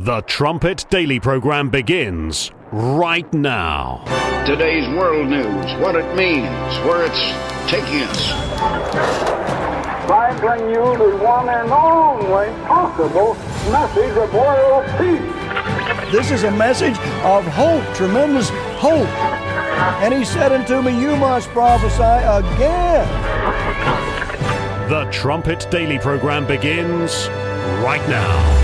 The Trumpet Daily program begins right now. Today's world news, what it means, where it's taking us. I bring you the one and only possible message of world peace. This is a message of hope, tremendous hope. And he said unto me, you must prophesy again. The Trumpet Daily program begins right now.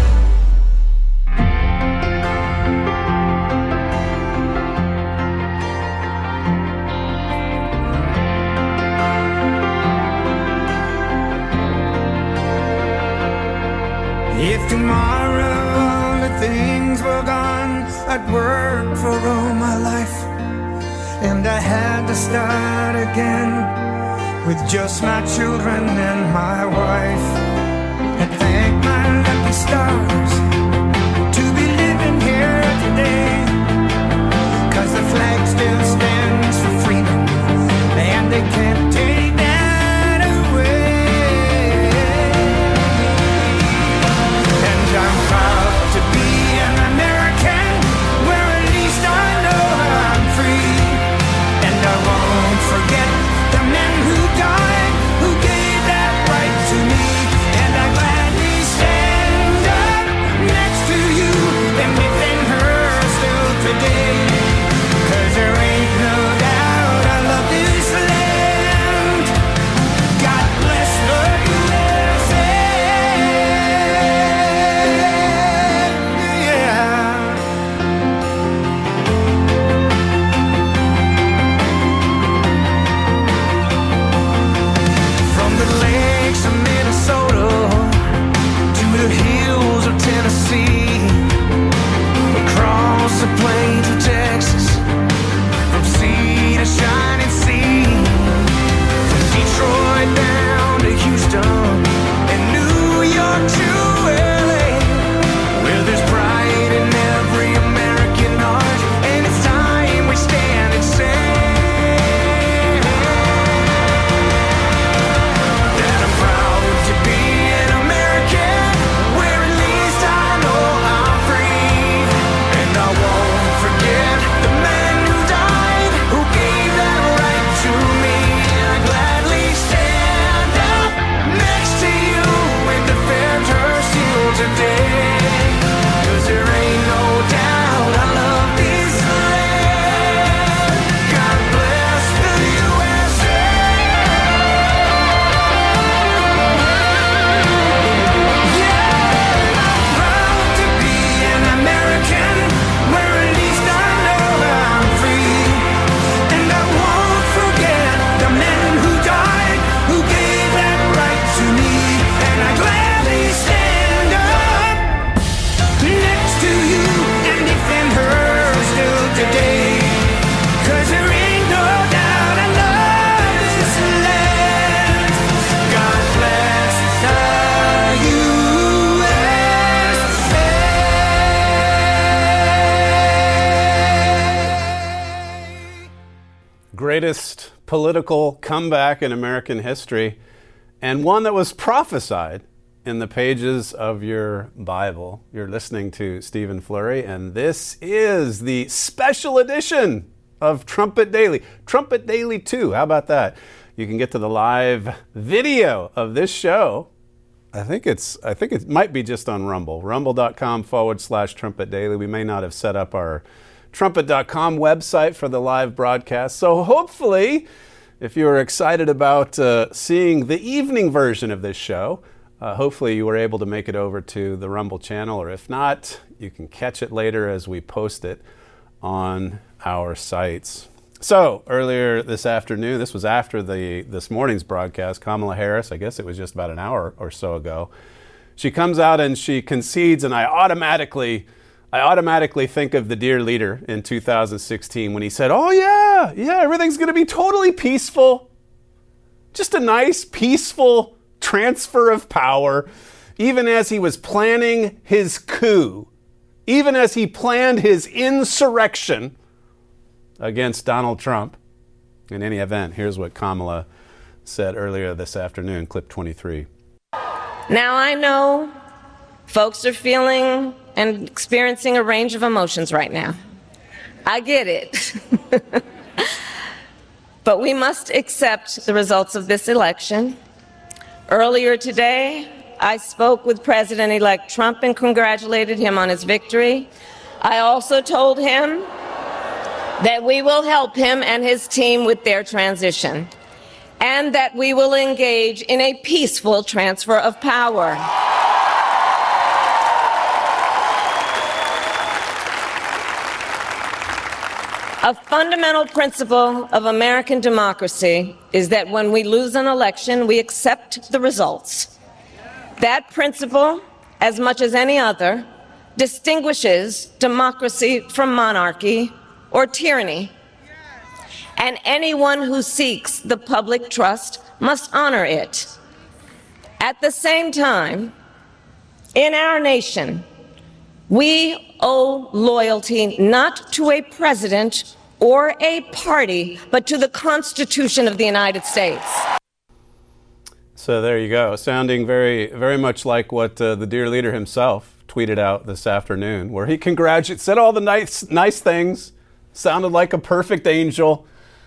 If tomorrow all the things were gone, I'd work for all my life, and I had to start again with just my children and my wife. And thank my lucky stars to be living here today, 'cause the flag still stands for freedom, and they can't take that away. And I'm proud to be an American, where at least I know I'm free. And I won't forget the men who died, who gave that right to me. And I gladly stand up next to you and defend her still today. 'Cause there ain't no doubt I love this land. God bless the USA. From the lakes of Minnesota to the hills of Tennessee, across the plains of Texas, from sea to shining sea, from Detroit down to Houston and New York to LA, where there's pride in every American heart, and it's time we stand and say that I'm proud to be an American, where at least I know I'm free. And I won't forget the men who died, who gave that right to me. I gladly stand up next to you and defend her still today. 'Cause there ain't no doubt I love this land. God bless the USA. Yeah, I'm proud to be an American, where at least I know I'm free. And I won't forget the men who died, who gave that right to me. And I gladly stand up next to you and defend her still today. 'Cause there ain't no doubt I love this land. God bless the USA. Greatest political comeback in American history, and one that was prophesied in the pages of your Bible. You're listening to Stephen Flurry, and this is the special edition of Trumpet Daily. Trumpet Daily 2, how about that? You can get to the live video of this show. I think it might be just on Rumble. Rumble.com/Trumpet Daily. We may not have set up our Trumpet.com website for the live broadcast. So hopefully, if you were excited about seeing the evening version of this show, hopefully you were able to make it over to the Rumble channel, or if not, you can catch it later as we post it on our sites. So earlier this afternoon, this was after this morning's broadcast, Kamala Harris, I guess it was just about an hour or so ago, she comes out and she concedes, and I automatically think of the dear leader in 2016 when he said, oh yeah, everything's going to be totally peaceful. Just a nice, peaceful transfer of power, even as he was planning his coup, even as he planned his insurrection against Donald Trump. In any event, here's what Kamala said earlier this afternoon, clip 23. Now I know folks are feeling and experiencing a range of emotions right now. I get it. But we must accept the results of this election. Earlier today, I spoke with President-elect Trump and congratulated him on his victory. I also told him that we will help him and his team with their transition, and that we will engage in a peaceful transfer of power. A fundamental principle of American democracy is that when we lose an election, we accept the results. That principle, as much as any other, distinguishes democracy from monarchy or tyranny. And anyone who seeks the public trust must honor it. At the same time, in our nation, we owe loyalty not to a president or a party, but to the Constitution of the United States. So there you go, sounding very, very much like what the dear leader himself tweeted out this afternoon, where he said all the nice things, sounded like a perfect angel.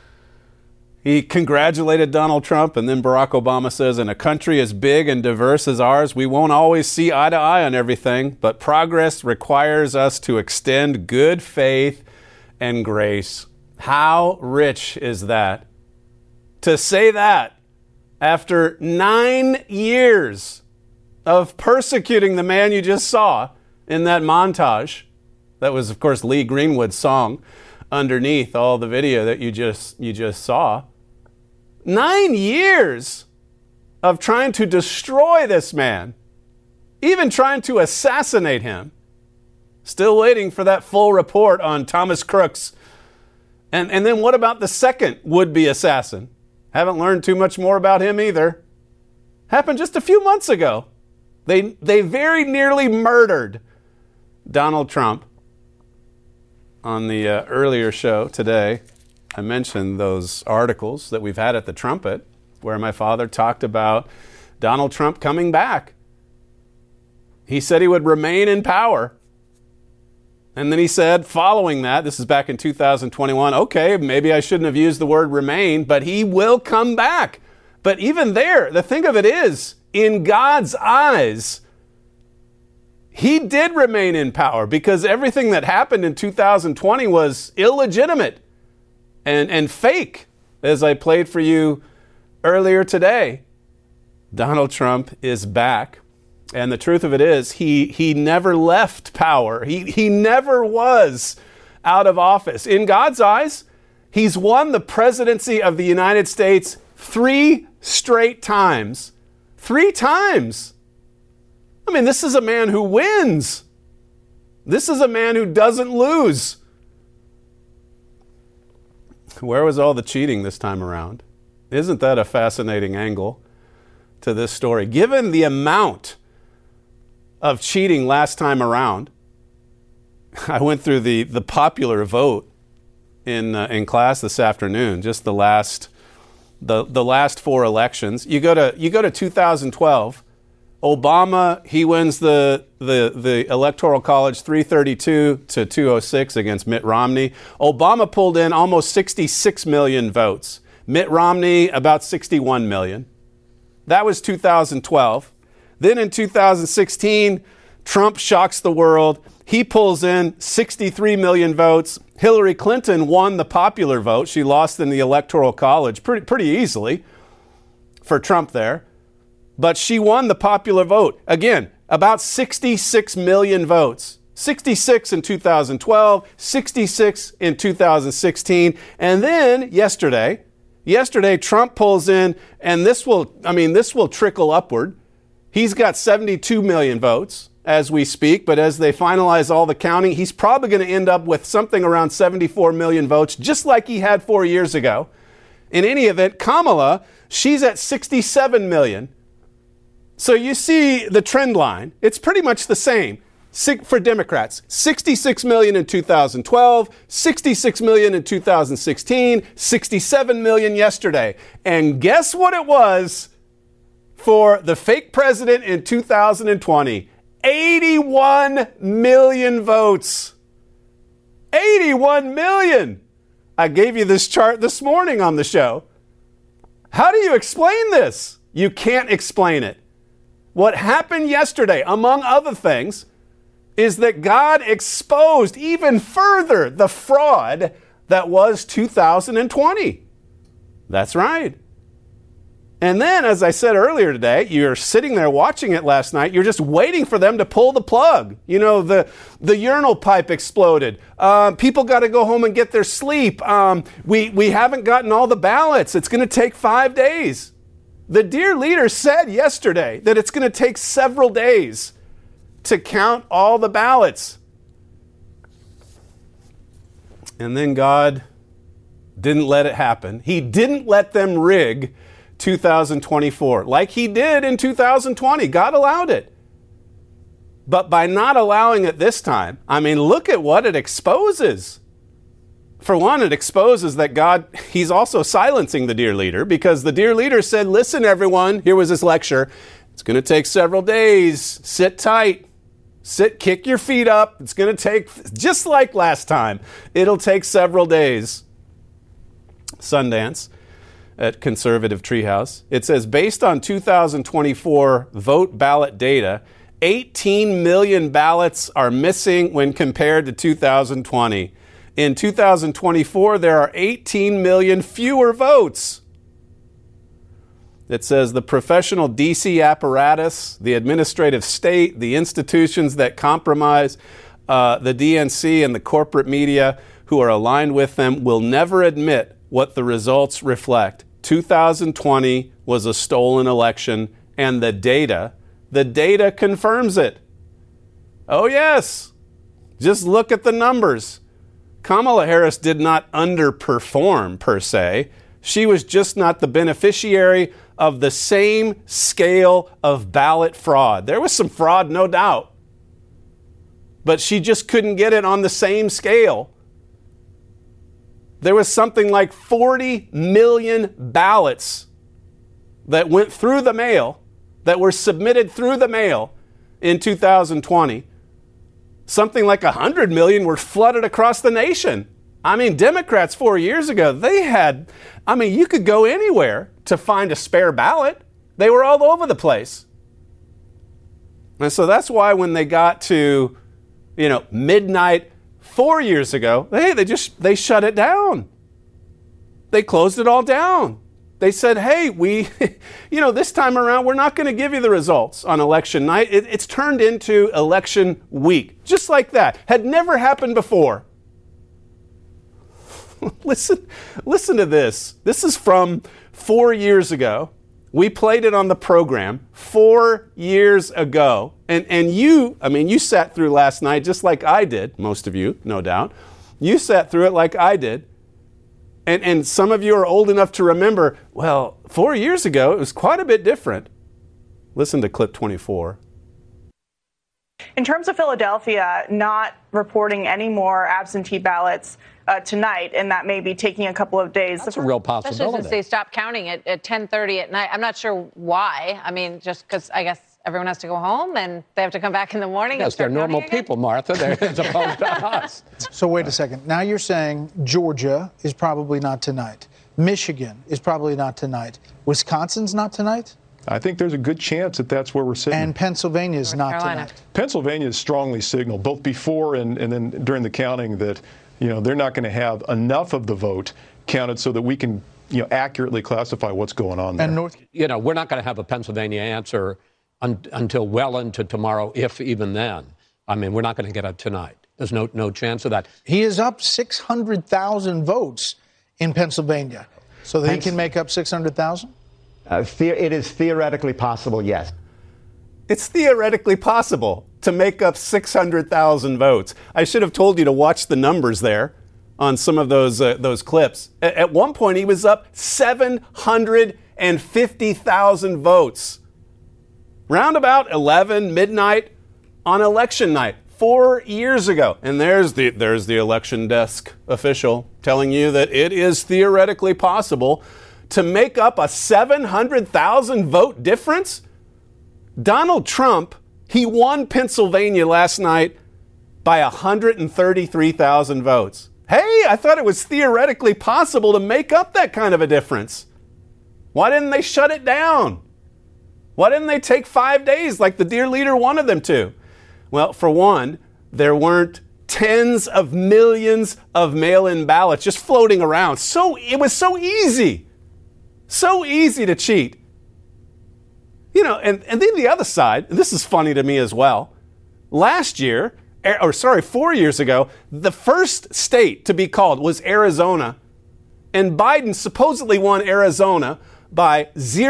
He congratulated Donald Trump, and then Barack Obama says, in a country as big and diverse as ours, we won't always see eye to eye on everything, but progress requires us to extend good faith and grace. How rich is that? To say that after 9 years of persecuting the man you just saw in that montage. That was, of course, Lee Greenwood's song underneath all the video that you just saw. 9 years of trying to destroy this man, even trying to assassinate him. Still waiting for that full report on Thomas Crooks. And then what about the second would-be assassin? Haven't learned too much more about him either. Happened just a few months ago. They very nearly murdered Donald Trump. On the earlier show today, I mentioned those articles that we've had at the Trumpet, where my father talked about Donald Trump coming back. He said he would remain in power. And then he said, following that, this is back in 2021, okay, maybe I shouldn't have used the word remain, but he will come back. But even there, the thing of it is, in God's eyes, he did remain in power because everything that happened in 2020 was illegitimate and fake, as I played for you earlier today. Donald Trump is back. And the truth of it is, he never left power. He never was out of office. In God's eyes, he's won the presidency of the United States 3 straight times. 3 times. I mean, this is a man who wins. This is a man who doesn't lose. Where was all the cheating this time around? Isn't that a fascinating angle to this story? Given the amount of cheating last time around, I went through the popular vote in class this afternoon, just the last 4 elections. You go to 2012. Obama, he wins the Electoral College 332 to 206 against Mitt Romney. Obama pulled in almost 66 million votes. Mitt Romney, about 61 million. That was 2012. Then in 2016, Trump shocks the world. He pulls in 63 million votes. Hillary Clinton won the popular vote. She lost in the Electoral College pretty easily for Trump there. But she won the popular vote. Again, about 66 million votes. 66 in 2012, 66 in 2016. And then yesterday, Trump pulls in, and this will trickle upward. He's got 72 million votes as we speak, but as they finalize all the counting, he's probably going to end up with something around 74 million votes, just like he had 4 years ago. In any event, Kamala, she's at 67 million. So you see the trend line. It's pretty much the same for Democrats. 66 million in 2012, 66 million in 2016, 67 million yesterday. And guess what it was for the fake president in 2020? 81 million votes. 81 million. I gave you this chart this morning on the show. How do you explain this? You can't explain it. What happened yesterday, among other things, is that God exposed even further the fraud that was 2020. That's right. And then, as I said earlier today, you're sitting there watching it last night. You're just waiting for them to pull the plug. You know, the urinal pipe exploded. People got to go home and get their sleep. We haven't gotten all the ballots. It's going to take 5 days. The dear leader said yesterday that it's going to take several days to count all the ballots. And then God didn't let it happen. He didn't let them rig 2024 like he did in 2020. God allowed it. But by not allowing it this time, I mean, look at what it exposes. For one, it exposes that God, he's also silencing the dear leader, because the dear leader said, listen, everyone, here was his lecture. It's going to take several days. Sit tight. Kick your feet up. It's going to take, just like last time, it'll take several days. Sundance at Conservative Treehouse. It says, based on 2024 vote ballot data, 18 million ballots are missing when compared to 2020. In 2024, there are 18 million fewer votes. It says the professional DC apparatus, the administrative state, the institutions that compromise the DNC and the corporate media who are aligned with them will never admit what the results reflect. 2020 was a stolen election, and the data confirms it. Oh yes, just look at the numbers. Kamala Harris did not underperform per se. She was just not the beneficiary of the same scale of ballot fraud. There was some fraud, no doubt, but she just couldn't get it on the same scale. There was something like 40 million ballots that went through the mail, that were submitted through the mail in 2020. Something like 100 million were flooded across the nation. I mean, Democrats 4 years ago, you could go anywhere to find a spare ballot. They were all over the place. And so that's why when they got to, midnight 4 years ago, they shut it down. They closed it all down. They said, hey, this time around, we're not going to give you the results on election night. It's turned into election week. Just like that. Had never happened before. Listen to this. This is from 4 years ago. We played it on the program 4 years ago. And you sat through last night just like I did. Most of you, no doubt. You sat through it like I did. And some of you are old enough to remember, 4 years ago, it was quite a bit different. Listen to clip 24. In terms of Philadelphia not reporting any more absentee ballots tonight, and that may be taking a couple of days. That's a real possibility. Especially since they stopped counting it at 10:30 at night. I'm not sure why. I mean, just because I guess everyone has to go home and they have to come back in the morning. Yes, they're normal people, Martha, as opposed to us. So wait a second. Now you're saying Georgia is probably not tonight. Michigan is probably not tonight. Wisconsin's not tonight? I think there's a good chance that that's where we're sitting. And Pennsylvania is not tonight. Pennsylvania is strongly signaled, both before and then during the counting, that they're not going to have enough of the vote counted so that we can accurately classify what's going on there. And we're not going to have a Pennsylvania answer until well into tomorrow, if even then. I mean, we're not going to get it tonight. There's no chance of that. He is up 600,000 votes in Pennsylvania, so that he can make up 600,000? It is theoretically possible, yes. It's theoretically possible to make up 600,000 votes. I should have told you to watch the numbers there on some of those clips. At one point, he was up 750,000 votes. Round about 11 midnight on election night 4 years ago. And there's the election desk official telling you that it is theoretically possible to make up a 700,000 vote difference. Donald Trump, He won Pennsylvania last night by 133,000 votes. Hey, I thought it was theoretically possible to make up that kind of a difference. Why didn't they shut it down? Why didn't they take 5 days like the dear leader wanted them to? Well, for one, there weren't tens of millions of mail-in ballots just floating around. So it was so easy to cheat. You know, and then the other side, and this is funny to me as well. 4 years ago, the first state to be called was Arizona, and Biden supposedly won Arizona by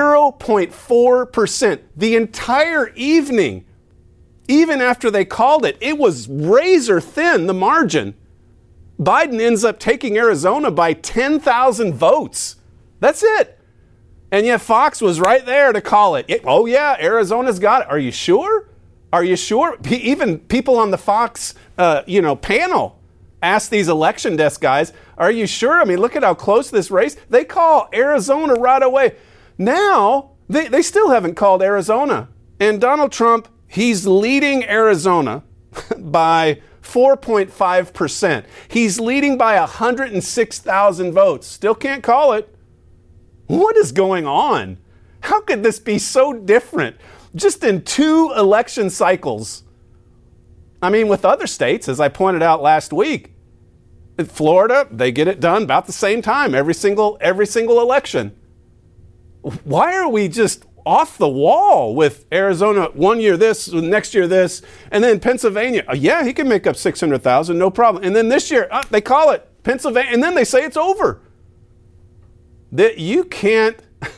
0.4%. The entire evening, even after they called it, it was razor thin, the margin. Biden ends up taking Arizona by 10,000 votes. That's it. And yet Fox was right there to call it. Oh yeah, Arizona's got it. Are you sure? Are you sure? Even people on the Fox, panel asked these election desk guys, are you sure? I mean, look at how close this race. They call Arizona right away. Now, they still haven't called Arizona. And Donald Trump, he's leading Arizona by 4.5%. He's leading by 106,000 votes. Still can't call it. What is going on? How could this be so different? Just in 2 election cycles. I mean, with other states, as I pointed out last week, in Florida, they get it done about the same time, every single election. Why are we just off the wall with Arizona 1 year this, next year this, and then Pennsylvania? Yeah, he can make up 600,000, no problem. And then this year, they call it Pennsylvania, and then they say it's over. That you can't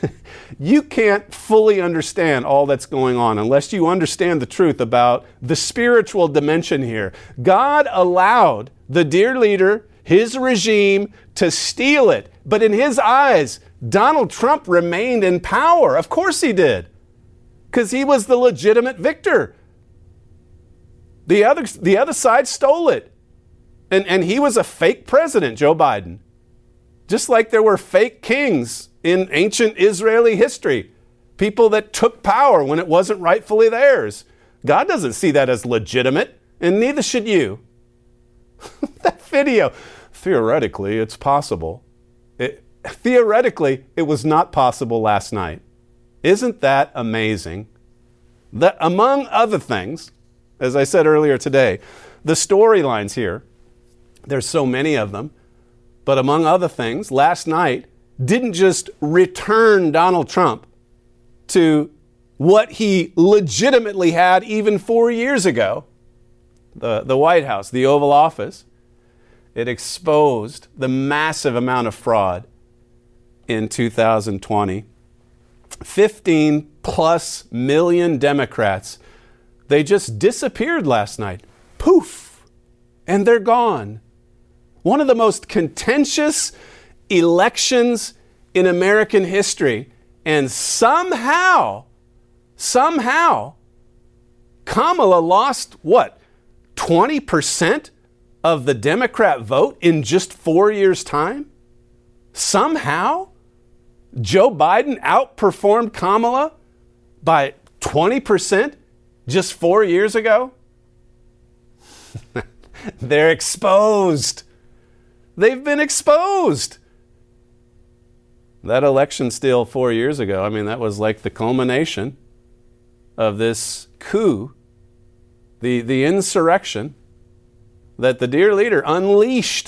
fully understand all that's going on unless you understand the truth about the spiritual dimension here. God allowed the dear leader, his regime, to steal it. But in his eyes, Donald Trump remained in power. Of course he did. Because he was the legitimate victor. The other side stole it. And he was a fake president, Joe Biden. Just like there were fake kings in ancient Israeli history. People that took power when it wasn't rightfully theirs. God doesn't see that as legitimate, and neither should you. That video, theoretically, it's possible. Theoretically, it was not possible last night. Isn't that amazing? That among other things, as I said earlier today, the storylines here, there's so many of them, but among other things, last night didn't just return Donald Trump to what he legitimately had even 4 years ago, the White House, the Oval Office. It exposed the massive amount of fraud in 2020. 15 plus million Democrats, they just disappeared last night. Poof! And they're gone. One of the most contentious elections in American history. And somehow, Kamala lost, 20% of the Democrat vote in just 4 years' time? Somehow, Joe Biden outperformed Kamala by 20% just 4 years ago? They're exposed. They've been exposed. That election steal 4 years ago, I mean, that was like the culmination of this coup, the insurrection that the dear leader unleashed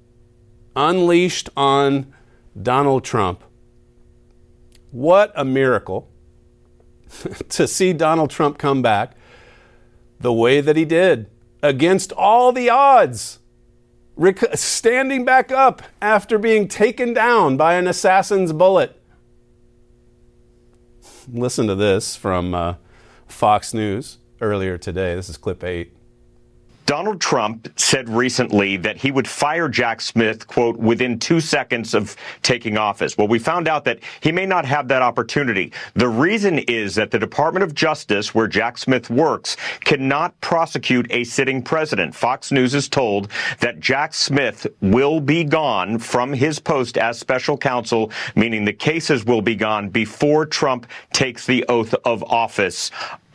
on Donald Trump. What a miracle to see Donald Trump come back the way that he did, against all the odds, standing back up after being taken down by an assassin's bullet. Listen to this from Fox News earlier today. This is clip 8. Donald Trump said recently that he would fire Jack Smith, quote, within 2 seconds of taking office. Well, we found out that he may not have that opportunity. The reason is that the Department of Justice, where Jack Smith works, cannot prosecute a sitting president. Fox News is told that Jack Smith will be gone from his post as special counsel, meaning the cases will be gone before Trump takes the oath of office.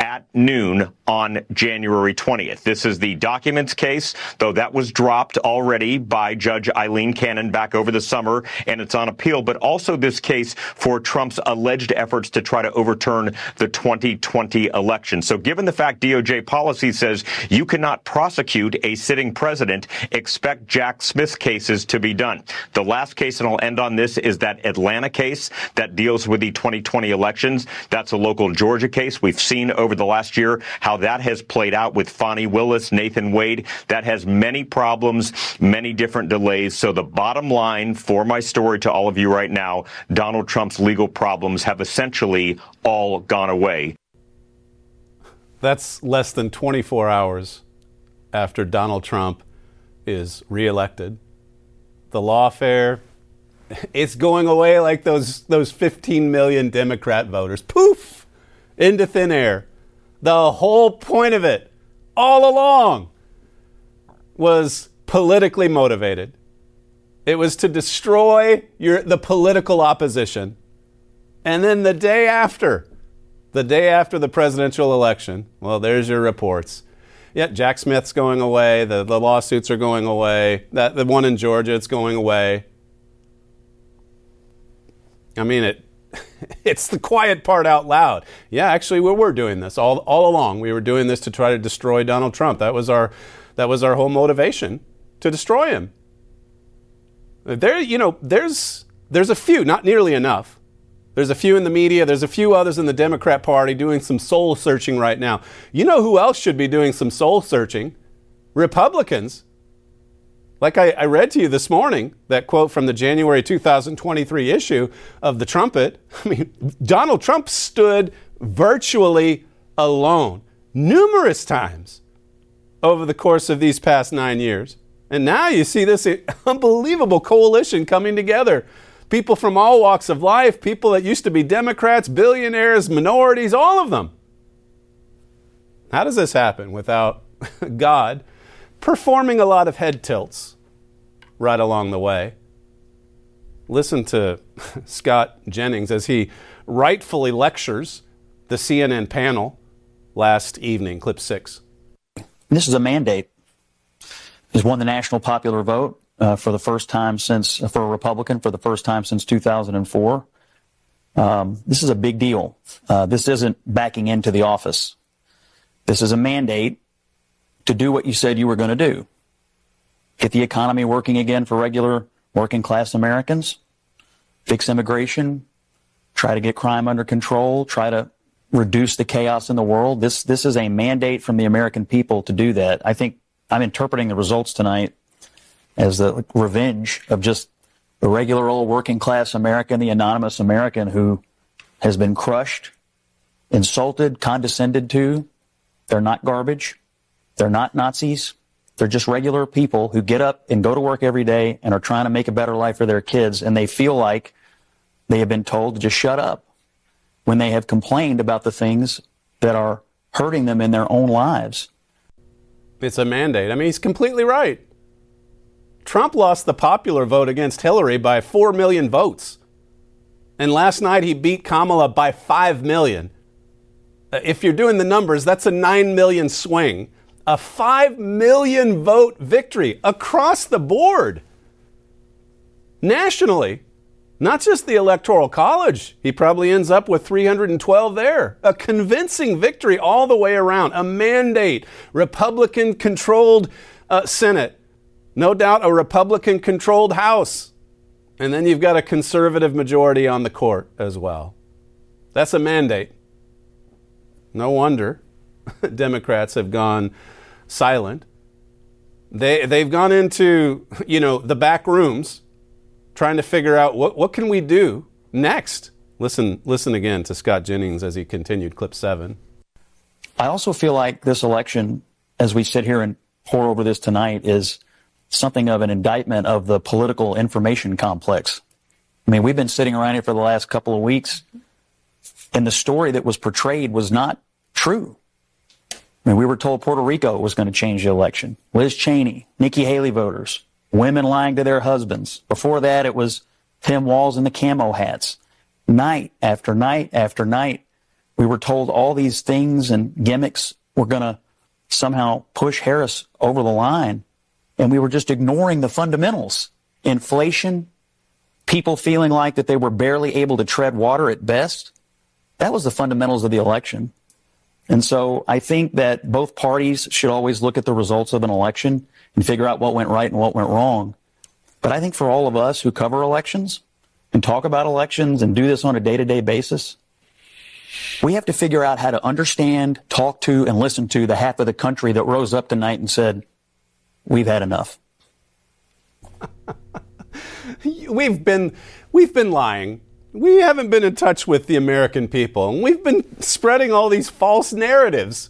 at noon on January 20th. This is the documents case, though that was dropped already by Judge Eileen Cannon back over the summer, and it's on appeal, but also this case for Trump's alleged efforts to try to overturn the 2020 election. So given the fact DOJ policy says you cannot prosecute a sitting president, expect Jack Smith cases to be done. The last case, and I'll end on this, is that Atlanta case that deals with the 2020 elections. That's a local Georgia case. We've seen over the last year how that has played out with Fani Willis, Nathan Wade. That has many problems, many different delays. So the bottom line for my story to all of you right now, Donald Trump's legal problems have essentially all gone away. That's less than 24 hours after Donald Trump is reelected. The lawfare, it's going away like those 15 million Democrat voters. Poof! Into thin air. The whole point of it, all along, was politically motivated. It was to destroy the political opposition. And then the day after the presidential election, well, there's your reports. Yeah, Jack Smith's going away. The lawsuits are going away. The one in Georgia, it's going away. I mean, it's the quiet part out loud. Yeah, actually, we were doing this all along. We were doing this to try to destroy Donald Trump. That was our whole motivation, to destroy him. There's a few, not nearly enough. There's a few in the media. There's a few others in the Democrat Party doing some soul searching right now. You know who else should be doing some soul searching? Republicans. Like I read to you this morning, that quote from the January 2023 issue of the Trumpet. I mean, Donald Trump stood virtually alone numerous times over the course of these past 9 years. And now you see this unbelievable coalition coming together. People from all walks of life, people that used to be Democrats, billionaires, minorities, all of them. How does this happen without God performing a lot of head tilts right along the way? Listen to Scott Jennings as he rightfully lectures the CNN panel last evening, clip 6. This is a mandate. He's won the national popular vote for the first time for a Republican, for the first time since 2004. This is a big deal. This isn't backing into the office. This is a mandate to do what you said you were going to do. Get the economy working again for regular working class Americans, fix immigration, try to get crime under control, try to reduce the chaos in the world. This is a mandate from the American people to do that. I think I'm interpreting the results tonight as the revenge of just the regular old working class American, the anonymous American who has been crushed, insulted, condescended to. They're not garbage. They're not Nazis. They're just regular people who get up and go to work every day and are trying to make a better life for their kids, and they feel like they have been told to just shut up when they have complained about the things that are hurting them in their own lives. It's a mandate. I mean, he's completely right. Trump lost the popular vote against Hillary by 4 million votes. And last night he beat Kamala by 5 million. If you're doing the numbers, that's a 9 million swing. A 5 million vote victory across the board. Nationally. Not just the Electoral College. He probably ends up with 312 there. A convincing victory all the way around. A mandate. Republican-controlled Senate. No doubt a Republican-controlled House. And then you've got a conservative majority on the court as well. That's a mandate. No wonder Democrats have gone silent. They've gone into, the back rooms trying to figure out what can we do next. Listen again to Scott Jennings as he continued, clip 7. I also feel like this election, as we sit here and pour over this tonight, is something of an indictment of the political information complex. I mean, we've been sitting around here for the last couple of weeks, and the story that was portrayed was not true. I mean, we were told Puerto Rico was going to change the election. Liz Cheney, Nikki Haley voters, women lying to their husbands. Before that, it was Tim Walz and the camo hats. Night after night after night, We were told all these things and gimmicks were going to somehow push Harris over the line, and we were just ignoring the fundamentals. Inflation, people feeling like that they were barely able to tread water at best. That was the fundamentals of the election. And so I think that both parties should always look at the results of an election and figure out what went right and what went wrong. But I think for all of us who cover elections and talk about elections and do this on a day-to-day basis, we have to figure out how to understand, talk to, and listen to the half of the country that rose up tonight and said, we've had enough. We've been lying. We haven't been in touch with the American people, and we've been spreading all these false narratives.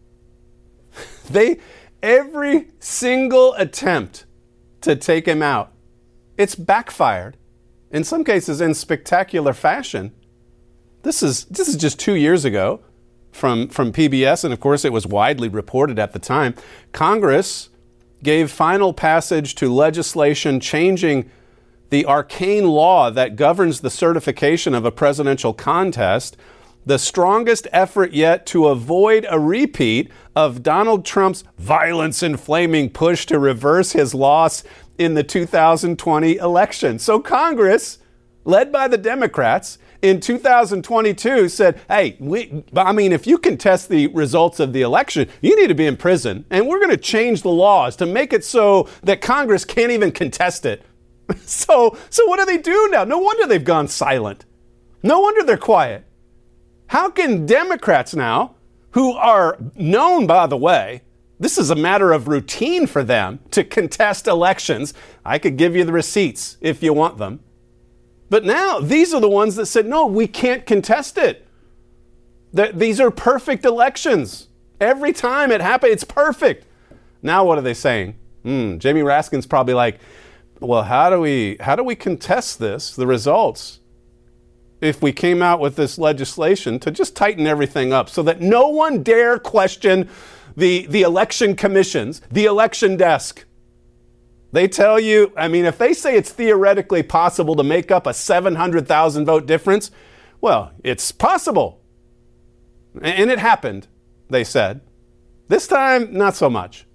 Every single attempt to take him out, it's backfired. In some cases, in spectacular fashion. This is just 2 years ago from PBS, and of course it was widely reported at the time. Congress gave final passage to legislation changing the arcane law that governs the certification of a presidential contest, the strongest effort yet to avoid a repeat of Donald Trump's violence-inflaming push to reverse his loss in the 2020 election. So Congress, led by the Democrats, in 2022 said, hey, if you contest the results of the election, you need to be in prison. And we're going to change the laws to make it so that Congress can't even contest it. So what do they do now? No wonder they've gone silent. No wonder they're quiet. How can Democrats now, who are known, by the way, this is a matter of routine for them to contest elections. I could give you the receipts if you want them. But now these are the ones that said, no, we can't contest it. These are perfect elections. Every time it happens, it's perfect. Now what are they saying? Jamie Raskin's probably like, well, how do we contest this, the results, if we came out with this legislation to just tighten everything up so that no one dare question the election commissions, the election desk? They tell you, if they say it's theoretically possible to make up a 700,000 vote difference, well, it's possible. And it happened, they said. This time, not so much.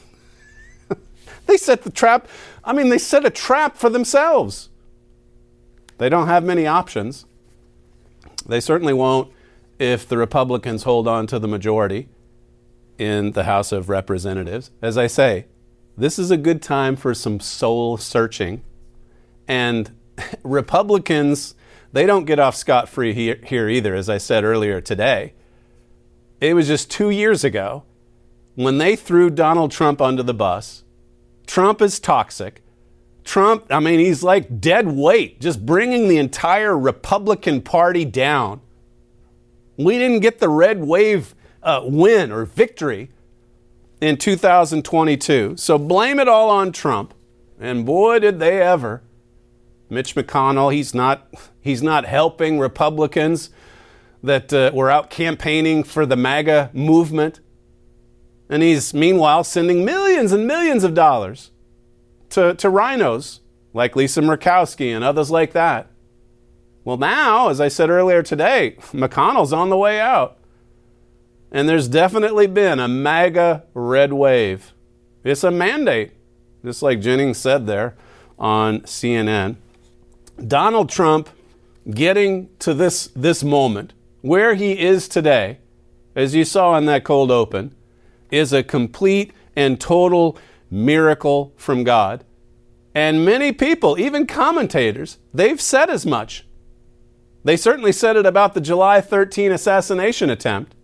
They set the trap. They set a trap for themselves. They don't have many options. They certainly won't if the Republicans hold on to the majority in the House of Representatives. As I say, this is a good time for some soul searching. And Republicans, they don't get off scot-free here either, as I said earlier today. It was just 2 years ago when they threw Donald Trump under the bus. Trump is toxic. Trump, he's like dead weight, just bringing the entire Republican Party down. We didn't get the red wave win or victory in 2022. So blame it all on Trump. And boy, did they ever. Mitch McConnell, he's not helping Republicans that were out campaigning for the MAGA movement. And he's meanwhile sending millions and millions of dollars to rhinos like Lisa Murkowski and others like that. Well, now, as I said earlier today, McConnell's on the way out. And there's definitely been a MAGA red wave. It's a mandate, just like Jennings said there on CNN. Donald Trump getting to this moment, where he is today, as you saw in that cold open, is a complete and total miracle from God. And many people, even commentators, they've said as much. They certainly said it about the July 13 assassination attempt.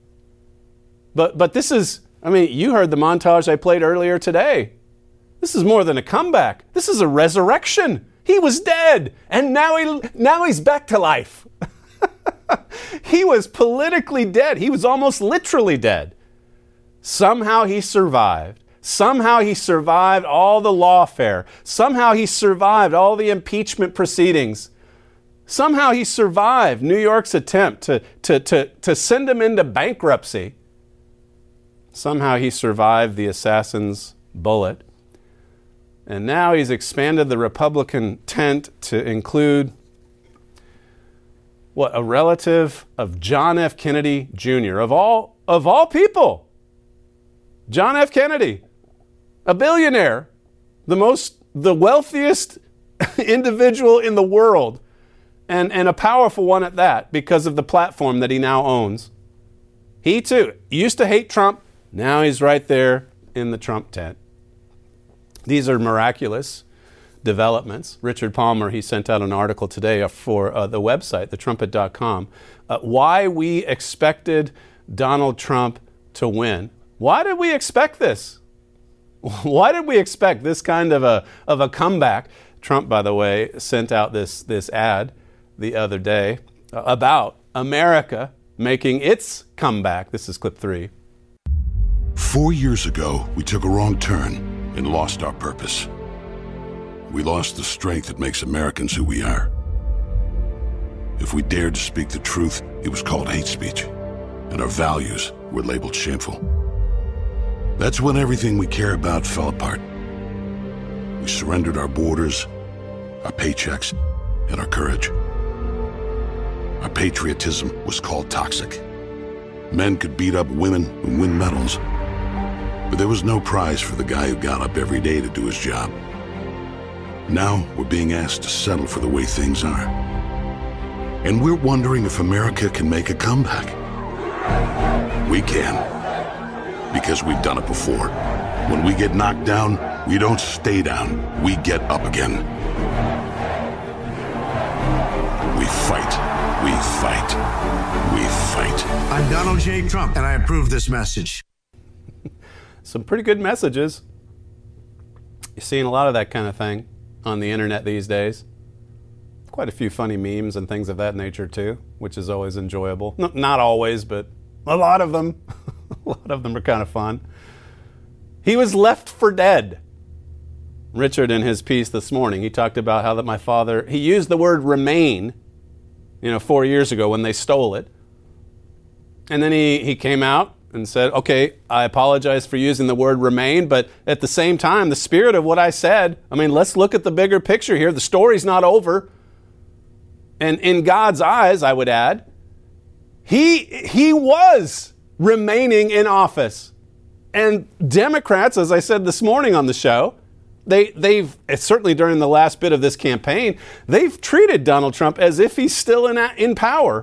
But this is, you heard the montage I played earlier today. This is more than a comeback. This is a resurrection. He was dead, and now he's back to life. He was politically dead. He was almost literally dead. Somehow he survived. Somehow he survived all the lawfare. Somehow he survived all the impeachment proceedings. Somehow he survived New York's attempt to send him into bankruptcy. Somehow he survived the assassin's bullet. And now he's expanded the Republican tent to include, a relative of John F. Kennedy Jr. Of all people. John F. Kennedy, a billionaire, the wealthiest individual in the world, and a powerful one at that because of the platform that he now owns. He too used to hate Trump. Now he's right there in the Trump tent. These are miraculous developments. Richard Palmer, he sent out an article today for the website, thetrumpet.com, why we expected Donald Trump to win. Why did we expect this? Why did we expect this kind of a comeback? Trump, by the way, sent out this ad the other day about America making its comeback. This is clip 3. 4 years ago, we took a wrong turn and lost our purpose. We lost the strength that makes Americans who we are. If we dared to speak the truth, it was called hate speech, and our values were labeled shameful. That's when everything we care about fell apart. We surrendered our borders, our paychecks, and our courage. Our patriotism was called toxic. Men could beat up women and win medals, but there was no prize for the guy who got up every day to do his job. Now we're being asked to settle for the way things are. And we're wondering if America can make a comeback. We can, because we've done it before. When we get knocked down, we don't stay down, we get up again. We fight, we fight, we fight. I'm Donald J. Trump, and I approve this message. Some pretty good messages. You're seeing a lot of that kind of thing on the internet these days. Quite a few funny memes and things of that nature too, which is always enjoyable. No, not always, but a lot of them. A lot of them are kind of fun. He was left for dead. Richard, in his piece this morning, he talked about how that my father, he used the word remain, 4 years ago when they stole it. And then he came out and said, okay, I apologize for using the word remain, but at the same time, the spirit of what I said, let's look at the bigger picture here. The story's not over. And in God's eyes, I would add, he was remaining in office. And Democrats, as I said this morning on the show, they've certainly during the last bit of this campaign, they've treated Donald Trump as if he's still in power.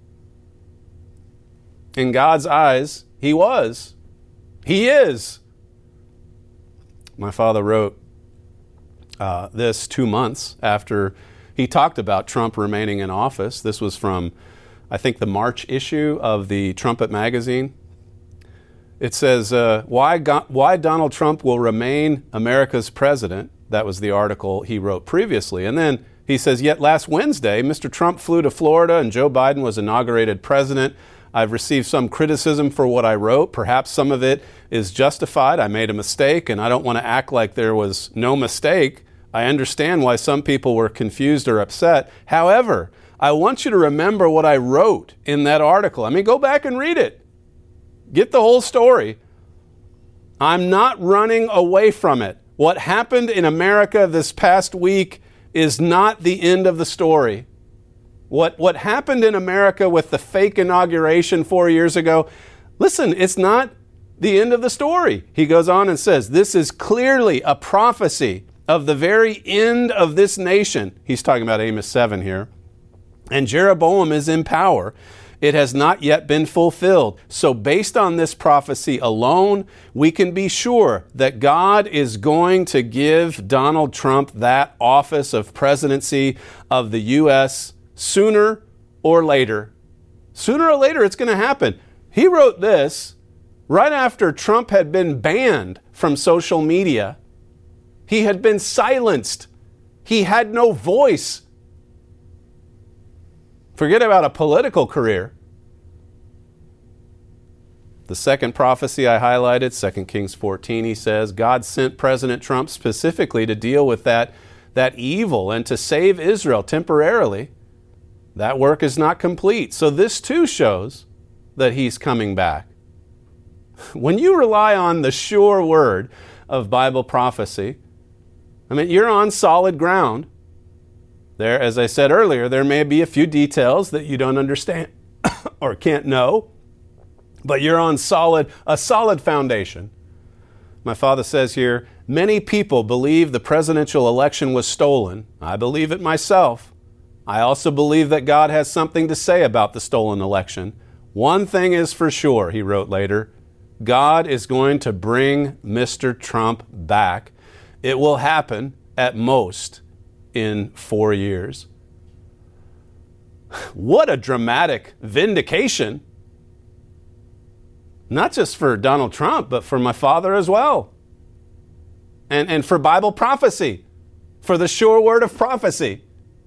In God's eyes, he was. He is. My father wrote this 2 months after he talked about Trump remaining in office. This was from, I think, the March issue of the Trumpet magazine. It says, why Donald Trump will remain America's president. That was the article he wrote previously. And then he says, yet last Wednesday, Mr. Trump flew to Florida and Joe Biden was inaugurated president. I've received some criticism for what I wrote. Perhaps some of it is justified. I made a mistake, and I don't want to act like there was no mistake. I understand why some people were confused or upset. However, I want you to remember what I wrote in that article. Go back and read it. Get the whole story. I'm not running away from it. What happened in America this past week is not the end of the story. What happened in America with the fake inauguration 4 years ago, listen, it's not the end of the story. He goes on and says, this is clearly a prophecy of the very end of this nation. He's talking about Amos 7 here. And Jeroboam is in power. It has not yet been fulfilled. So based on this prophecy alone, we can be sure that God is going to give Donald Trump that office of presidency of the U.S. sooner or later. Sooner or later, it's going to happen. He wrote this right after Trump had been banned from social media. He had been silenced. He had no voice. Forget about a political career. The second prophecy I highlighted, 2 Kings 14, he says, God sent President Trump specifically to deal with that evil and to save Israel temporarily. That work is not complete. So this too shows that he's coming back. When you rely on the sure word of Bible prophecy, you're on solid ground. There, as I said earlier, there may be a few details that you don't understand or can't know, but you're on a solid foundation. My father says here, many people believe the presidential election was stolen. I believe it myself. I also believe that God has something to say about the stolen election. One thing is for sure, he wrote later, God is going to bring Mr. Trump back. It will happen at most in 4 years. What a dramatic vindication. Not just for Donald Trump, but for my father as well. And for Bible prophecy, for the sure word of prophecy.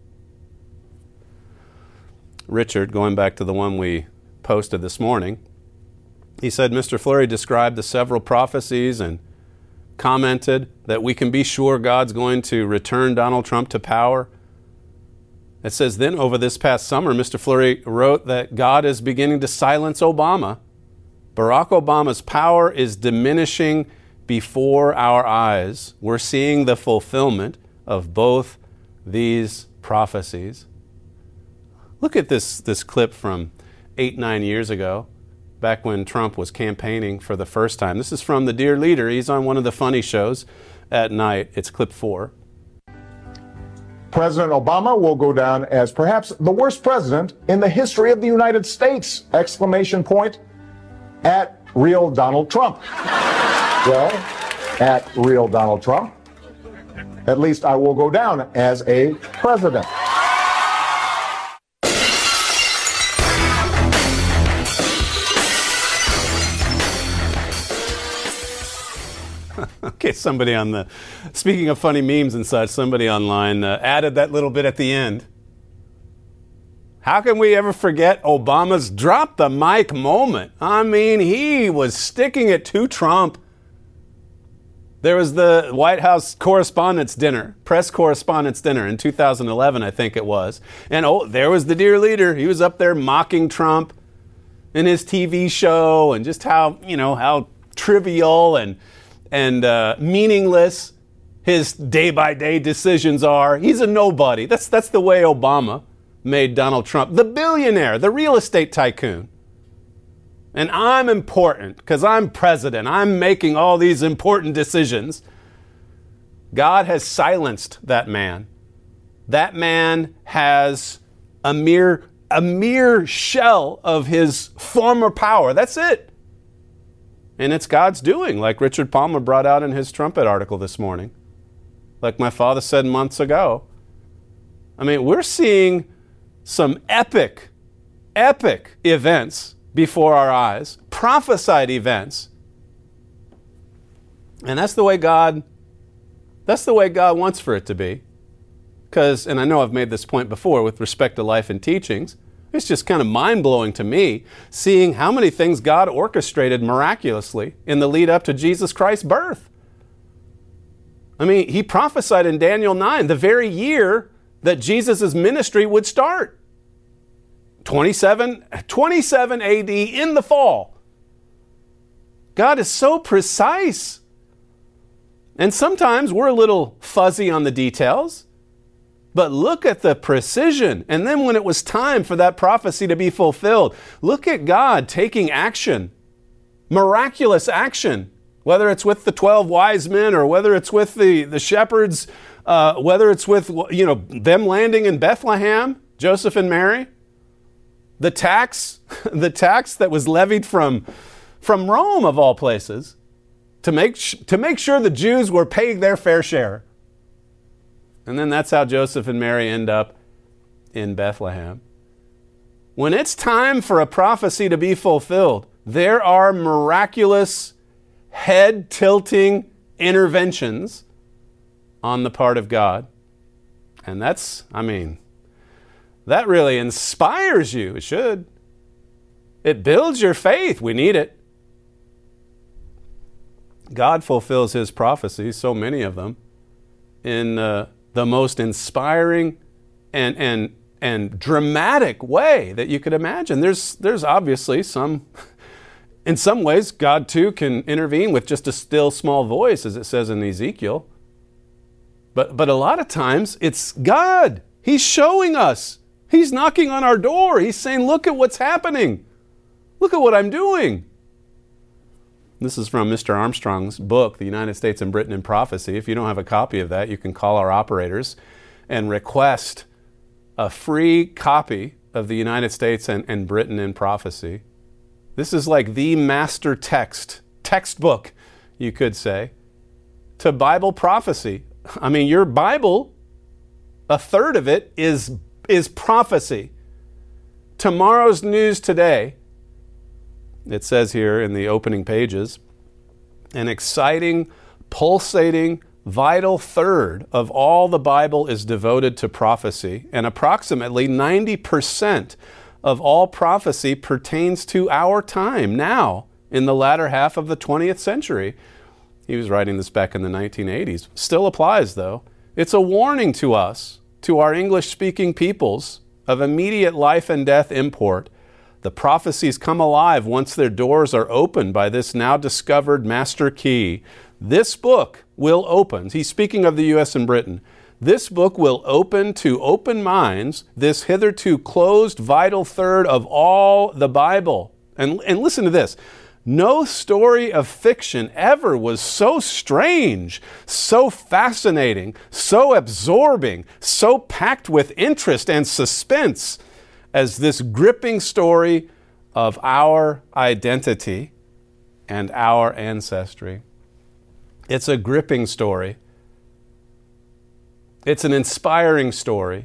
Richard, going back to the one we posted this morning, he said Mr. Fleury described the several prophecies and commented that we can be sure God's going to return Donald Trump to power. It says then over this past summer, Mr. Fleury wrote that God is beginning to silence Obama. Barack Obama's power is diminishing before our eyes. We're seeing the fulfillment of both these prophecies. Look at this clip from 8-9 years ago, back when Trump was campaigning for the first time. This is from the Dear Leader. He's on one of the funny shows at night. It's clip 4. President Obama will go down as perhaps the worst president in the history of the United States! Exclamation point. At real Donald Trump. Well, at real Donald Trump, at least I will go down as a president. Okay, speaking of funny memes and such, somebody online added that little bit at the end. How can we ever forget Obama's drop the mic moment? I mean, he was sticking it to Trump. There was the White House Correspondents' Dinner, press correspondents' dinner in 2011, I think it was. And there was the Dear Leader. He was up there mocking Trump in his TV show and just how trivial and meaningless his day-by-day decisions are. He's a nobody. That's the way Obama made Donald Trump, the billionaire, the real estate tycoon. And I'm important because I'm president. I'm making all these important decisions. God has silenced that man. That man has a mere shell of his former power. That's it. And it's God's doing, like Richard Palmer brought out in his Trumpet article this morning. Like my father said months ago. I mean, we're seeing some epic events before our eyes, prophesied events. And that's the way God wants for it to be. Because, and I know I've made this point before with respect to life and teachings, it's just kind of mind-blowing to me seeing how many things God orchestrated miraculously in the lead up to Jesus Christ's birth. I mean, he prophesied in Daniel 9, the very year that Jesus' ministry would start. 27 AD in the fall. God is so precise. And sometimes we're a little fuzzy on the details. But look at the precision. And then when it was time for that prophecy to be fulfilled, look at God taking action, miraculous action, whether it's with the 12 wise men or whether it's with the shepherds, whether it's with them landing in Bethlehem, Joseph and Mary. The tax that was levied from Rome, of all places, to make sure the Jews were paying their fair share. And then that's how Joseph and Mary end up in Bethlehem. When it's time for a prophecy to be fulfilled, there are miraculous, head-tilting interventions on the part of God. And that really inspires you. It should. It builds your faith. We need it. God fulfills his prophecies, so many of them, in the most inspiring and dramatic way that you could imagine. There's obviously some, in some ways, God too can intervene with just a still small voice, as it says in Ezekiel. But a lot of times it's God He's showing us. He's knocking on our door. He's saying, look at what's happening. Look at what I'm doing. This is from Mr. Armstrong's book, The United States and Britain in Prophecy. If you don't have a copy of that, you can call our operators and request a free copy of The United States and Britain in Prophecy. This is like the master textbook, you could say, to Bible prophecy. I mean, your Bible, a third of it is prophecy. Tomorrow's news today, it says here in the opening pages, an exciting, pulsating, vital third of all the Bible is devoted to prophecy, and approximately 90% of all prophecy pertains to our time now, in the latter half of the 20th century. He was writing this back in the 1980s. Still applies, though. It's a warning to us, to our English-speaking peoples, of immediate life and death import. The prophecies come alive once their doors are opened by this now discovered master key. This book will open. He's speaking of the U.S. and Britain. This book will open to open minds this hitherto closed vital third of all the Bible. And listen to this. No story of fiction ever was so strange, so fascinating, so absorbing, so packed with interest and suspense as this gripping story of our identity and our ancestry. It's a gripping story. It's an inspiring story.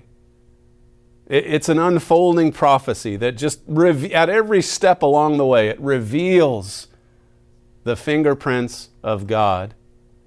It's an unfolding prophecy that just, at every step along the way, it reveals the fingerprints of God.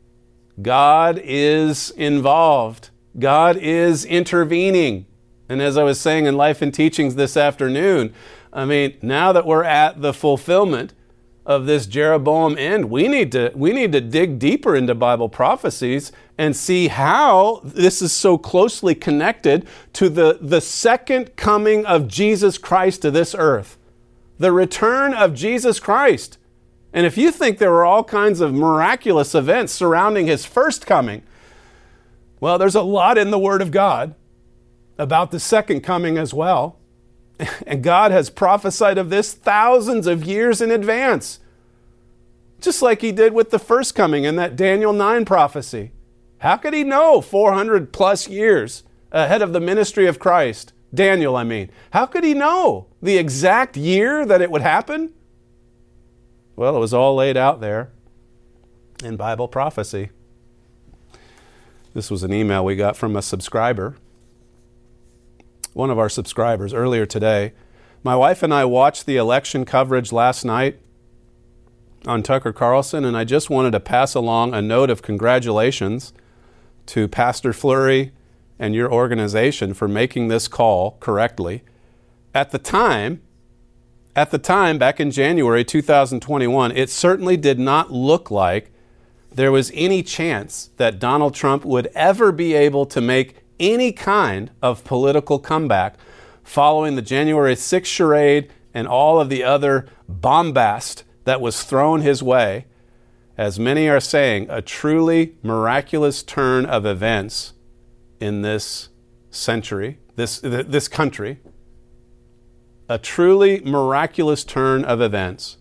God is involved. God is intervening. And as I was saying in Life and Teachings this afternoon, I mean, now that we're at the fulfillment of this Jeroboam end, we need to dig deeper into Bible prophecies and see how this is so closely connected to the second coming of Jesus Christ to this earth, the return of Jesus Christ. And if you think there were all kinds of miraculous events surrounding his first coming, well, there's a lot in the Word of God about the second coming as well. And God has prophesied of this thousands of years in advance, just like he did with the first coming in that Daniel 9 prophecy. How could he know 400 plus years ahead of the ministry of Christ? Daniel, I mean. How could he know the exact year that it would happen? Well, it was all laid out there in Bible prophecy. This was an email we got from a subscriber. One of our subscribers earlier today. My wife and I watched the election coverage last night on Tucker Carlson, and I just wanted to pass along a note of congratulations to Pastor Fleury and your organization for making this call correctly. At the time, back in January 2021, it certainly did not look like there was any chance that Donald Trump would ever be able to make any kind of political comeback following the January 6th charade and all of the other bombast that was thrown his way. As many are saying, a truly miraculous turn of events in this century, this country. A truly miraculous turn of events.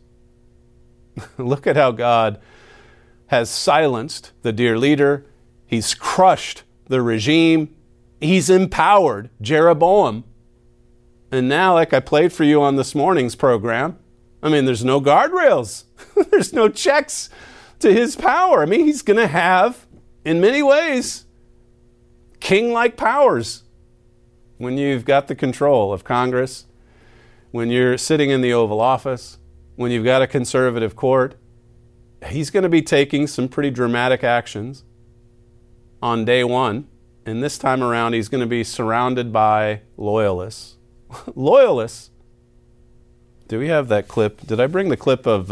Look at how God has silenced the dear leader. He's crushed the regime. He's empowered Jeroboam. And now, like I played for you on this morning's program, I mean, there's no guardrails. There's no checks to his power. I mean, he's going to have, in many ways, king-like powers when you've got the control of Congress, when you're sitting in the Oval Office, when you've got a conservative court. He's going to be taking some pretty dramatic actions on day one. And this time around, he's going to be surrounded by loyalists. Loyalists. Do we have that clip? Did I bring the clip of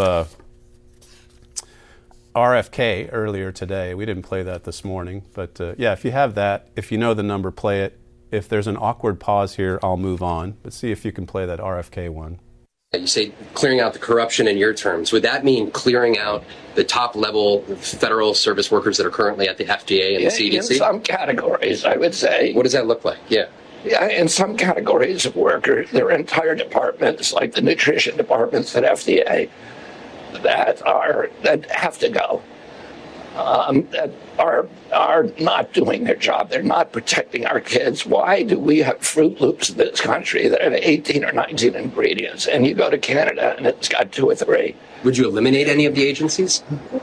RFK earlier today? We didn't play that this morning. But yeah, if you have that, if you know the number, play it. If there's an awkward pause here, I'll move on. But see if you can play that RFK one. You say clearing out the corruption in your terms. Would that mean clearing out the top level federal service workers that are currently at the FDA and the CDC? In some categories, I would say. What does that look like? Yeah. Yeah, in some categories of workers, there are entire departments, like the nutrition departments at FDA, that have to go. That are not doing their job. They're not protecting our kids. Why do we have Fruit Loops in this country that have 18 or 19 ingredients, and you go to Canada and it's got 2 or 3? Would you eliminate any of the agencies?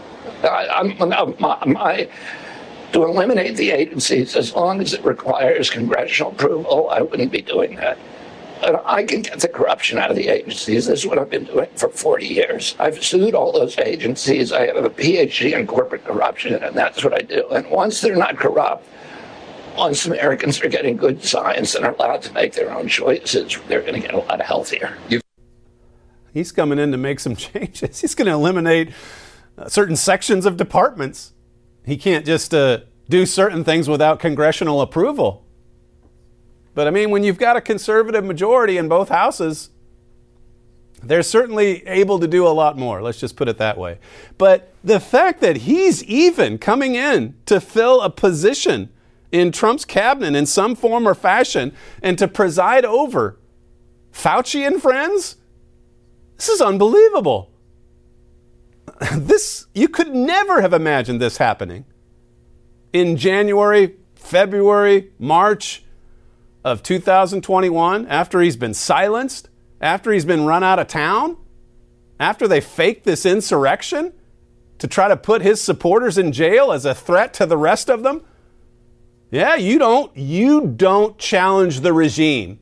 To eliminate the agencies, as long as it requires congressional approval, I wouldn't be doing that. And I can get the corruption out of the agencies. This is what I've been doing for 40 years. I've sued all those agencies. I have a PhD in corporate corruption, and that's what I do. And once they're not corrupt, once Americans are getting good science and are allowed to make their own choices, they're going to get a lot healthier. He's coming in to make some changes. He's going to eliminate certain sections of departments. He can't just do certain things without congressional approval. But I mean, when you've got a conservative majority in both houses, they're certainly able to do a lot more. Let's just put it that way. But the fact that he's even coming in to fill a position in Trump's cabinet in some form or fashion and to preside over Fauci and friends, this is unbelievable. You could never have imagined this happening in January, February, March of 2021, after he's been silenced, after he's been run out of town, after they faked this insurrection to try to put his supporters in jail as a threat to the rest of them. Yeah, you don't challenge the regime.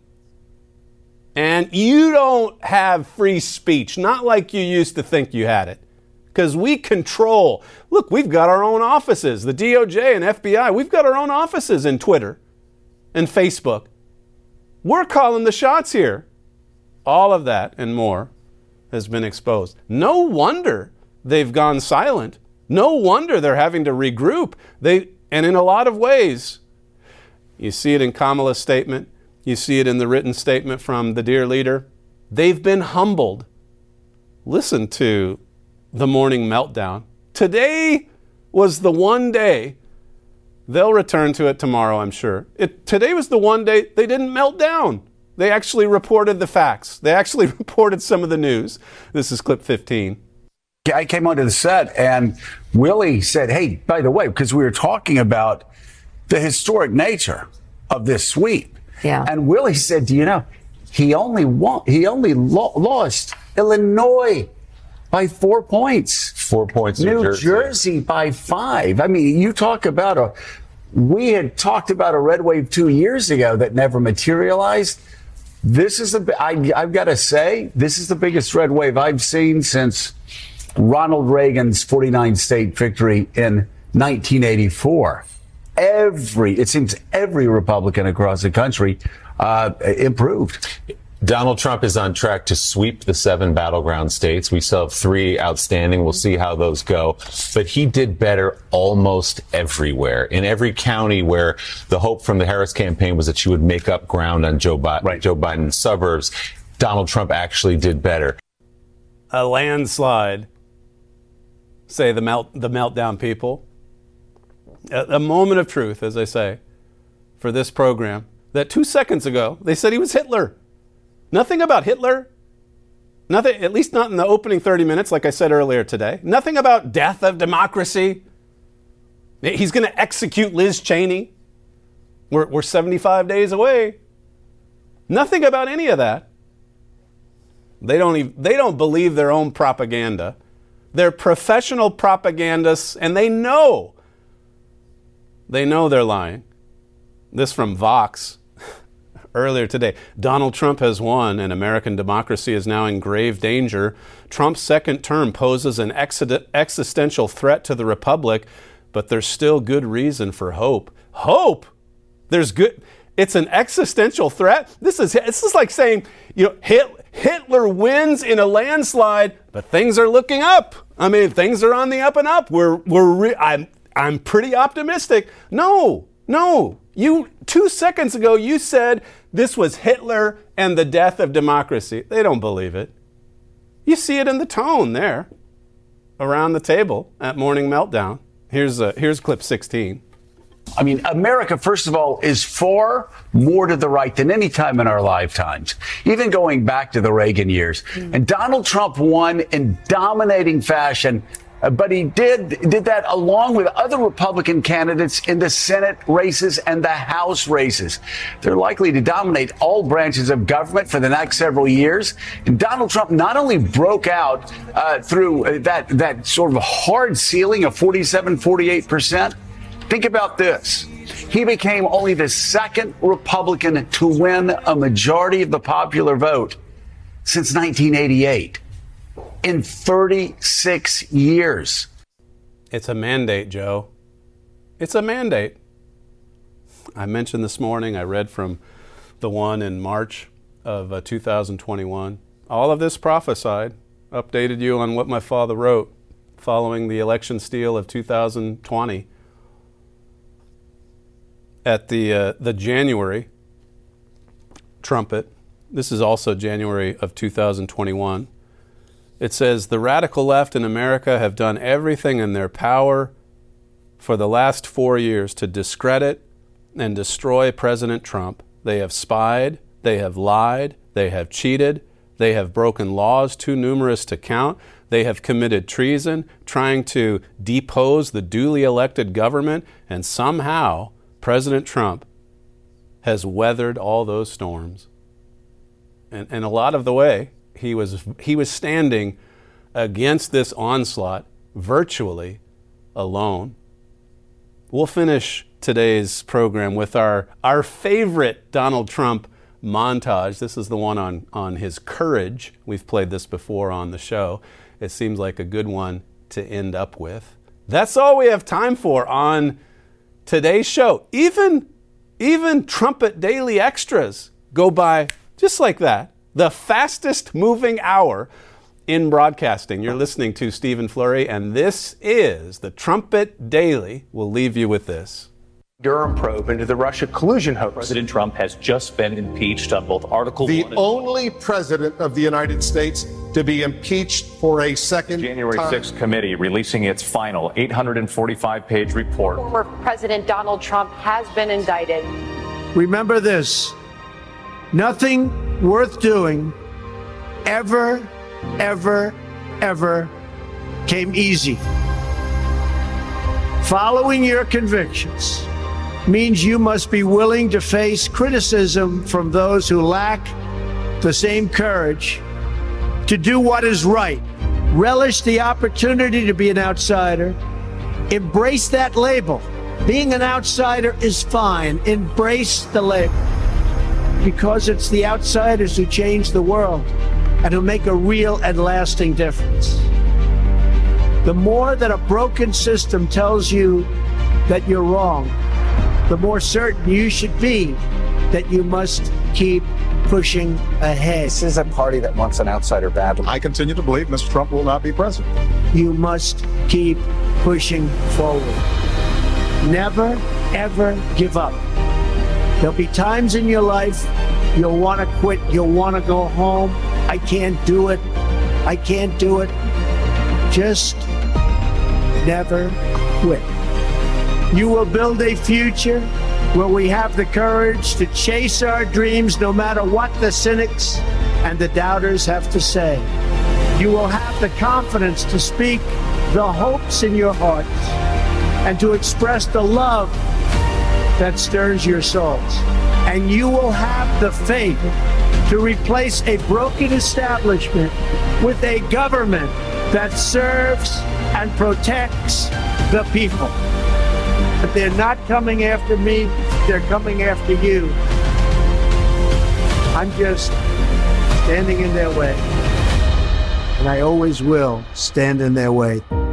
And you don't have free speech, not like you used to think you had it. Because we control. Look, we've got our own offices, the DOJ and FBI. We've got our own offices in Twitter and Facebook. We're calling the shots here. All of that and more has been exposed. No wonder they've gone silent. No wonder they're having to regroup. And in a lot of ways, you see it in Kamala's statement. You see it in the written statement from the dear leader. They've been humbled. Listen to the morning meltdown. Today was the one day. They'll return to it tomorrow, I'm sure. Today was the one day they didn't melt down. They actually reported the facts. They actually reported some of the news. This is clip 15. I came onto the set and Willie said, hey, by the way, because we were talking about the historic nature of this sweep. Yeah. And Willie said, do you know, he only lost Illinois by 4 points. 4 points. New Jersey by 5. I mean, you talk about we had talked about a red wave 2 years ago that never materialized. This is I've got to say, this is the biggest red wave I've seen since Ronald Reagan's 49 state victory in 1984. It seems every Republican across the country improved. Donald Trump is on track to sweep the 7 battleground states. We still have 3 outstanding. We'll see how those go. But he did better almost everywhere. In every county where the hope from the Harris campaign was that she would make up ground on Joe Biden's suburbs, Donald Trump actually did better. A landslide, say the meltdown people. A moment of truth, as I say, for this program, that 2 seconds ago, they said he was Hitler. Nothing about Hitler. Nothing, at least not in the opening 30 minutes, like I said earlier today. Nothing about death of democracy. He's going to execute Liz Cheney. We're 75 days away. Nothing about any of that. They don't believe their own propaganda. They're professional propagandists, and they know they're lying. This from Vox. Earlier today, Donald Trump has won and American democracy is now in grave danger. Trump's second term poses an existential threat to the republic, but there's still good reason for hope. Hope? It's an existential threat? This is like saying, Hitler wins in a landslide, but things are looking up. I mean, things are on the up and up. I'm pretty optimistic. No. 2 seconds ago, you said this was Hitler and the death of democracy. They don't believe it. You see it in the tone there around the table at Morning Meltdown. Here's clip 16. I mean, America, first of all, is far more to the right than any time in our lifetimes, even going back to the Reagan years. And Donald Trump won in dominating fashion, but he did that along with other Republican candidates in the Senate races and the House races. They're likely to dominate all branches of government for the next several years. And Donald Trump not only broke out through that sort of hard ceiling of 48%. Think about this. He became only the second Republican to win a majority of the popular vote since 1988 in 36 years. It's a mandate, Joe. It's a mandate. I mentioned this morning, I read from the one in March of 2021. All of this prophesied, updated you on what my father wrote following the election steal of 2020. At the January trumpet, this is also January of 2021, it says, the radical left in America have done everything in their power for the last 4 years to discredit and destroy President Trump. They have spied, they have lied, they have cheated, they have broken laws too numerous to count, they have committed treason, trying to depose the duly elected government, and somehow President Trump has weathered all those storms. And a lot of the way, he was standing against this onslaught virtually alone. We'll finish today's program with our favorite Donald Trump montage. This is the one on his courage. We've played this before on the show. It seems like a good one to end up with. That's all we have time for on today's show. Even Trumpet Daily Extras go by just like that. The fastest moving hour in broadcasting. You're listening to Stephen Flurry, and this is the Trumpet Daily. We'll leave you with this. Durham probe into the Russia collusion hoax. President Trump has just been impeached on both Article 1 and... The only president of the United States to be impeached for a second January time. 6th committee releasing its final 845-page report. Former President Donald Trump has been indicted. Remember this. Nothing worth doing ever came easy. Following your convictions means you must be willing to face criticism from those who lack the same courage to do what is right. Relish the opportunity to be an outsider. Embrace that label. Being an outsider is fine. Embrace the label. Because it's the outsiders who change the world and who make a real and lasting difference. The more that a broken system tells you that you're wrong, the more certain you should be that you must keep pushing ahead. This is a party that wants an outsider badly. I continue to believe Mr. Trump will not be president. You must keep pushing forward. Never, ever give up. There'll be times in your life you'll want to quit, you'll want to go home. I can't do it. I can't do it. Just never quit. You will build a future where we have the courage to chase our dreams no matter what the cynics and the doubters have to say. You will have the confidence to speak the hopes in your hearts and to express the love that stirs your souls. And you will have the faith to replace a broken establishment with a government that serves and protects the people. But they're not coming after me, they're coming after you. I'm just standing in their way. And I always will stand in their way.